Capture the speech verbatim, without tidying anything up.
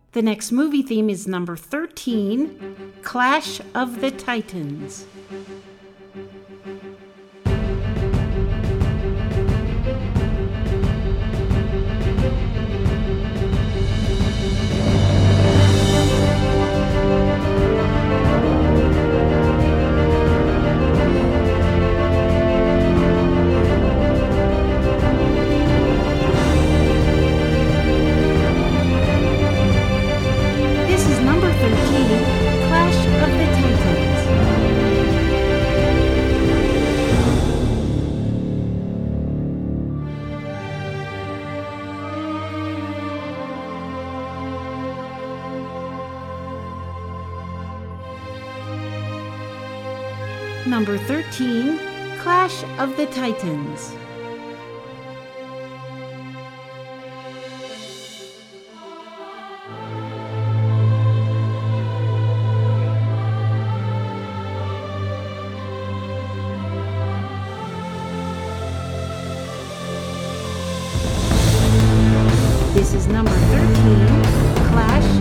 The next movie theme is number thirteen, Clash of the Titans. Number thirteen, Clash of the Titans. This is number thirteen, Clash